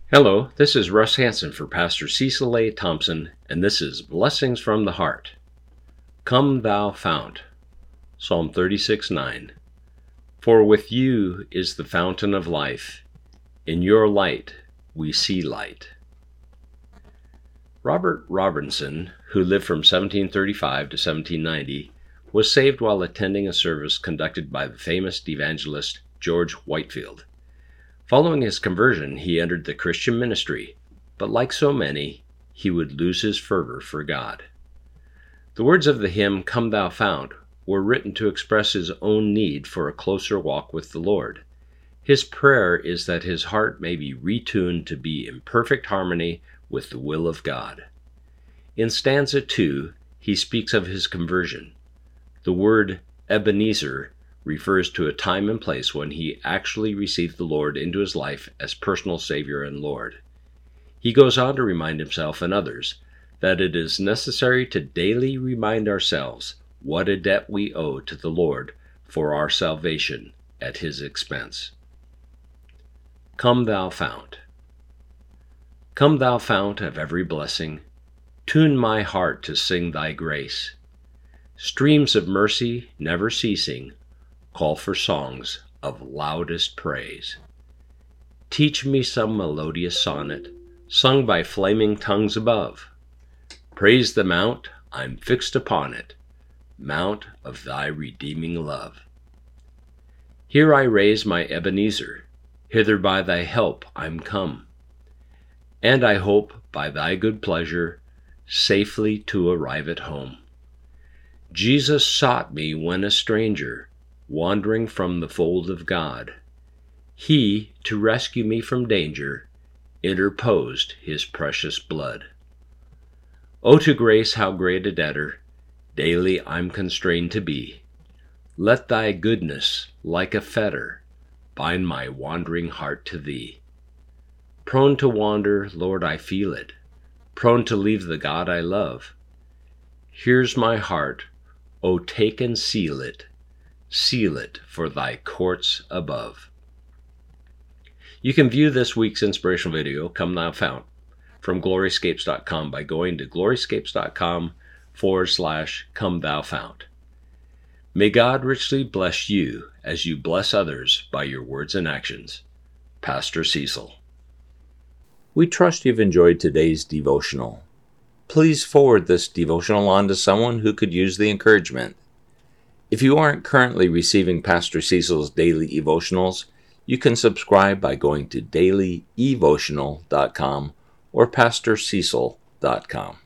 Hello, this is Russ Hansen for Pastor Cecil A. Thompson, and this is Blessings from the Heart. Come thou fount, Psalm 36:9. For with you is the fountain of life. In your light we see light. Robert Robinson, who lived from 1735 to 1790, was saved while attending a service conducted by the famous evangelist George Whitefield. Following his conversion, he entered the Christian ministry, but like so many, he would lose his fervor for God. The words of the hymn, Come Thou Fount, were written to express his own need for a closer walk with the Lord. His prayer is that his heart may be retuned to be in perfect harmony with the will of God. In stanza 2, he speaks of his conversion. The word Ebenezer refers to a time and place when he actually received the Lord into his life as personal Savior and Lord. He goes on to remind himself and others that it is necessary to daily remind ourselves what a debt we owe to the Lord for our salvation at his expense. Come thou fount. Come thou fount of every blessing, tune my heart to sing thy grace. Streams of mercy never ceasing, call for songs of loudest praise. Teach me some melodious sonnet, sung by flaming tongues above. Praise the mount, I'm fixed upon it, mount of thy redeeming love. Here I raise my Ebenezer, hither by thy help I'm come, and I hope by thy good pleasure safely to arrive at home. Jesus sought me when a stranger, wandering from the fold of God. He, to rescue me from danger, interposed his precious blood. O to grace how great a debtor daily I'm constrained to be. Let thy goodness, like a fetter, bind my wandering heart to thee. Prone to wander, Lord, I feel it, prone to leave the God I love. Here's my heart, O take and seal it for thy courts above. You can view this week's inspirational video, Come Thou Fount, from gloryscapes.com by going to gloryscapes.com/Come Thou Fount. May God richly bless you as you bless others by your words and actions. Pastor Cecil. We trust you've enjoyed today's devotional. Please forward this devotional on to someone who could use the encouragement. If you aren't currently receiving Pastor Cecil's daily devotionals, you can subscribe by going to dailydevotional.com or pastorcecil.com.